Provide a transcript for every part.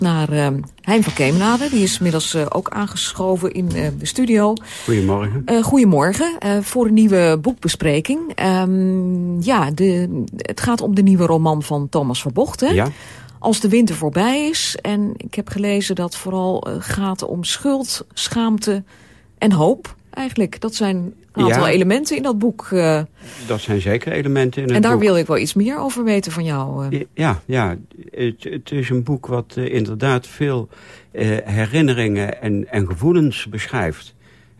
naar Hein van Kemenade. Die is inmiddels ook aangeschoven in de studio. Goedemorgen. Goedemorgen, voor een nieuwe boekbespreking. Het gaat om de nieuwe roman van Thomas Verbocht. Hè? Ja. Als de winter voorbij is. En ik heb gelezen dat vooral gaat om schuld, schaamte en hoop. Eigenlijk, dat zijn een aantal elementen in dat boek. Dat zijn zeker elementen in het boek. En daar wil ik wel iets meer over weten van jou. Ja. Het is een boek wat inderdaad veel herinneringen en gevoelens beschrijft.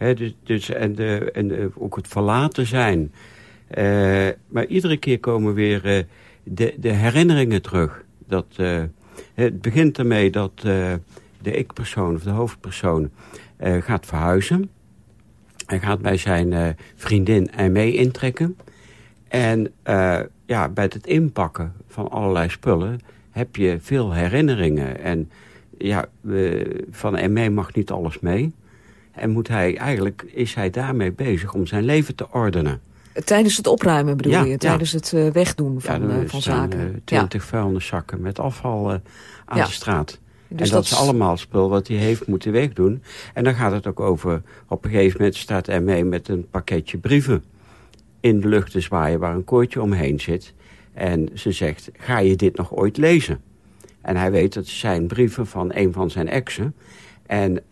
Ook het verlaten zijn. Maar iedere keer komen weer de herinneringen terug. Het begint ermee dat de ik-persoon of de hoofdpersoon gaat verhuizen. Hij gaat bij zijn vriendin mee intrekken. En bij het inpakken van allerlei spullen heb je veel herinneringen. En van mee mag niet alles mee. En is hij daarmee bezig om zijn leven te ordenen. Tijdens het opruimen bedoel je? Tijdens het wegdoen van zaken? 20 vuilniszakken met afval aan de straat. Dus en dat is allemaal spul wat hij heeft moeten wegdoen. En dan gaat het ook over, op een gegeven moment staat hij mee met een pakketje brieven in de lucht te zwaaien waar een koordje omheen zit. En ze zegt, ga je dit nog ooit lezen? En hij weet dat het zijn brieven van een van zijn exen. En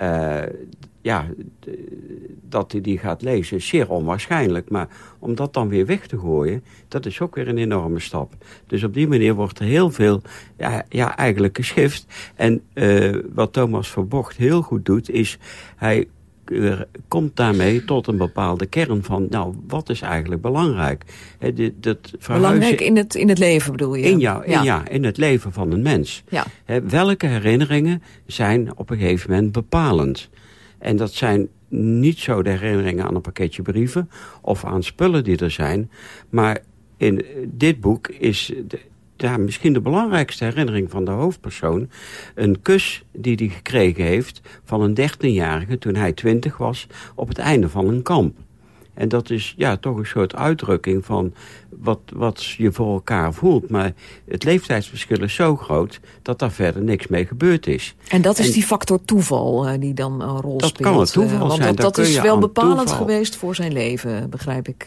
dat hij die gaat lezen is zeer onwaarschijnlijk. Maar om dat dan weer weg te gooien, dat is ook weer een enorme stap. Dus op die manier wordt er heel veel eigenlijk geschift. En wat Thomas Verbocht heel goed doet, is hij komt daarmee tot een bepaalde kern van, wat is eigenlijk belangrijk? Belangrijk in het leven bedoel je? In het leven van een mens. Ja. Welke herinneringen zijn op een gegeven moment bepalend? En dat zijn niet zo de herinneringen aan een pakketje brieven of aan spullen die er zijn. Maar in dit boek is misschien de belangrijkste herinnering van de hoofdpersoon een kus die hij gekregen heeft van een 13-jarige toen hij 20 was op het einde van een kamp. En dat is toch een soort uitdrukking van wat je voor elkaar voelt. Maar het leeftijdsverschil is zo groot dat daar verder niks mee gebeurd is. En dat is die factor toeval die dan een rol speelt. Dat kan het toeval zijn. Dat is wel bepalend geweest voor zijn leven, begrijp ik.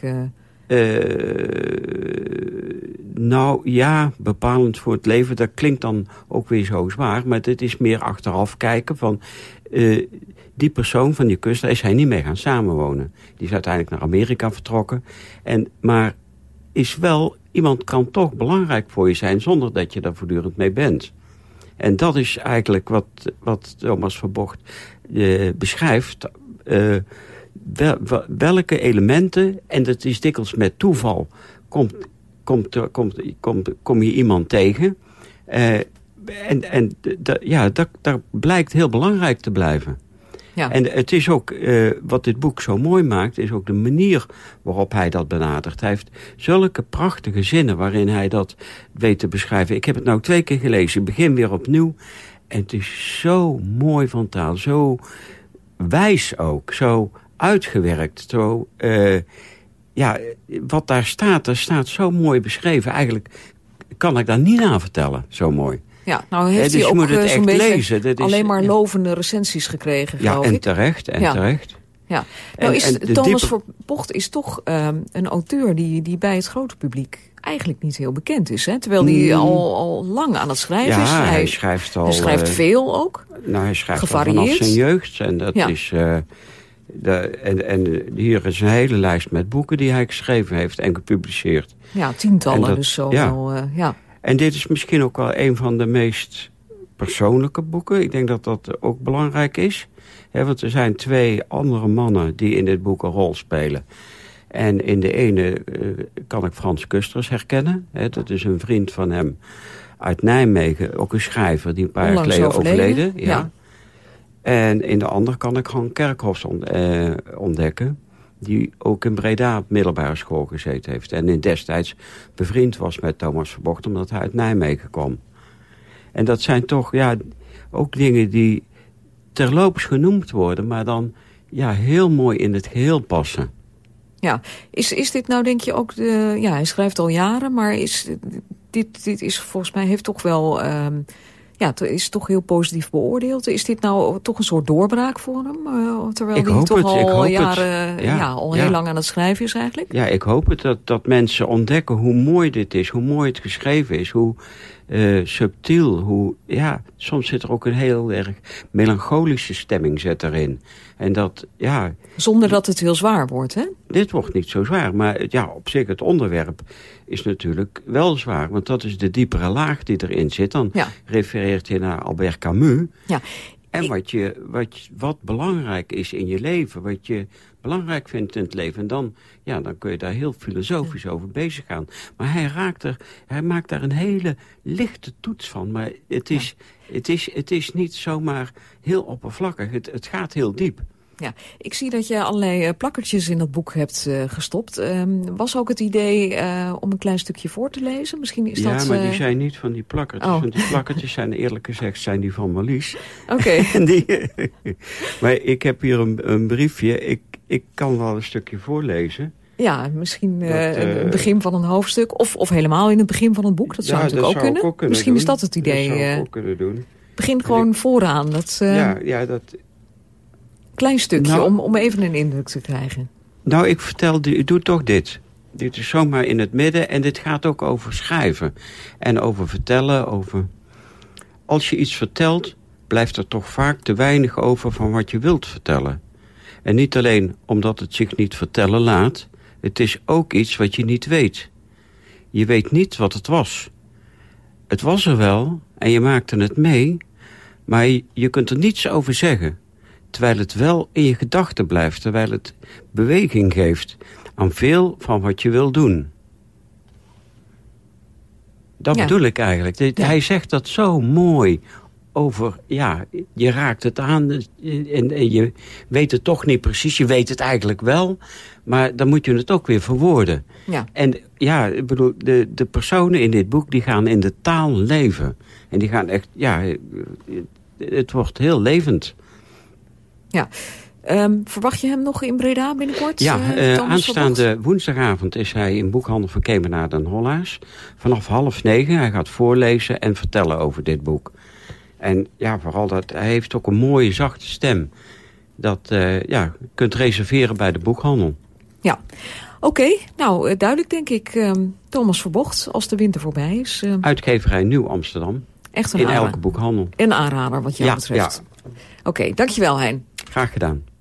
Bepalend voor het leven, dat klinkt dan ook weer zo zwaar. Maar dit is meer achteraf kijken van die persoon van die kust, daar is hij niet mee gaan samenwonen. Die is uiteindelijk naar Amerika vertrokken. Maar iemand kan toch belangrijk voor je zijn zonder dat je daar voortdurend mee bent. En dat is eigenlijk wat Thomas Verbocht beschrijft. Welke elementen, en dat is dikwijls met toeval, kom je iemand tegen. Dat blijkt heel belangrijk te blijven. Ja. En het is ook, wat dit boek zo mooi maakt, is ook de manier waarop hij dat benadert. Hij heeft zulke prachtige zinnen waarin hij dat weet te beschrijven. Ik heb het nou 2 keer gelezen, ik begin weer opnieuw. En het is zo mooi van taal, zo wijs ook, zo uitgewerkt. Zo, wat daar staat zo mooi beschreven. Eigenlijk kan ik daar niet aan vertellen, zo mooi. Ja, nou heeft hij ook zo'n beetje lezen. Alleen maar lovende recensies gekregen, geloof ik. Terecht. Ja. Thomas Verbocht is toch een auteur die bij het grote publiek eigenlijk niet heel bekend is. Hè? Terwijl hij al lang aan het schrijven is. Hij schrijft veel ook. Hij schrijft gevarieerd. Vanaf zijn jeugd. En dat is... hier is een hele lijst met boeken die hij geschreven heeft en gepubliceerd. Ja, tientallen dus zo. En dit is misschien ook wel een van de meest persoonlijke boeken. Ik denk dat dat ook belangrijk is. Want er zijn 2 andere mannen die in dit boek een rol spelen. En in de ene kan ik Frans Kusters herkennen. Dat is een vriend van hem uit Nijmegen. Ook een schrijver die een paar jaar geleden overleden. Ja. En in de ander kan ik Han Kerkhoffs ontdekken. Die ook in Breda op middelbare school gezeten heeft. En destijds bevriend was met Thomas Verbocht, omdat hij uit Nijmegen kwam. En dat zijn toch ook dingen die terloops genoemd worden, maar dan heel mooi in het geheel passen. Ja, is dit nou denk je ook hij schrijft al jaren, maar dit is volgens mij heeft toch wel het is toch heel positief beoordeeld. Is dit nou toch een soort doorbraak voor hem? Terwijl hij toch al jaren, al heel lang aan het schrijven is eigenlijk? Ja, ik hoop het dat mensen ontdekken hoe mooi dit is. Hoe mooi het geschreven is. Hoe subtiel. Soms zit er ook een heel erg melancholische stemming zit erin. En dat, zonder dat het heel zwaar wordt, hè? Dit wordt niet zo zwaar. Maar op zich het onderwerp is natuurlijk wel zwaar. Want dat is de diepere laag die erin zit. Dan refereert je naar Albert Camus. Ja. En wat belangrijk is in je leven. Wat je belangrijk vindt in het leven. En dan kun je daar heel filosofisch over bezig gaan. Maar hij maakt daar een hele lichte toets van. Maar het is niet zomaar heel oppervlakkig. Het gaat heel diep. Ja, ik zie dat je allerlei plakkertjes in dat boek hebt gestopt. Was ook het idee om een klein stukje voor te lezen? Misschien is dat... Ja, maar die zijn niet van die plakkertjes. Oh. Want die plakkertjes zijn eerlijk gezegd die van Marlies. Oké. Maar ik heb hier een briefje. Ik kan wel een stukje voorlezen. Ja, misschien het begin van een hoofdstuk. Of helemaal in het begin van het boek. Dat zou natuurlijk ook kunnen. Misschien is dat het idee. Dat zou ik ook kunnen doen. Begin gewoon vooraan. Dat... Klein stukje, om even een indruk te krijgen. Nou, ik doe toch dit. Dit is zomaar in het midden en dit gaat ook over schrijven. En over vertellen, Als je iets vertelt, blijft er toch vaak te weinig over van wat je wilt vertellen. En niet alleen omdat het zich niet vertellen laat, het is ook iets wat je niet weet. Je weet niet wat het was. Het was er wel en je maakte het mee, maar je kunt er niets over zeggen. Terwijl het wel in je gedachten blijft. Terwijl het beweging geeft aan veel van wat je wil doen. Dat bedoel ik eigenlijk. Hij zegt dat zo mooi over... je raakt het aan en je weet het toch niet precies. Je weet het eigenlijk wel. Maar dan moet je het ook weer verwoorden. Ja. En ik bedoel, de personen in dit boek die gaan in de taal leven. En die gaan echt... het wordt heel levend. Ja. Verwacht je hem nog in Breda binnenkort? Ja, aanstaande woensdagavond is hij in Boekhandel van Kemenaar den Hollaars. Vanaf 8:30. Hij gaat voorlezen en vertellen over dit boek. En vooral hij heeft ook een mooie, zachte stem. Dat je kunt reserveren bij de boekhandel. Ja, oké. Nou, duidelijk denk ik. Thomas Verbocht, als de winter voorbij is. Uitgeverij Nieuw Amsterdam. Echt een in elke boekhandel. Een aanrader wat jou betreft. Ja. Oké, dankjewel Hein. Graag gedaan.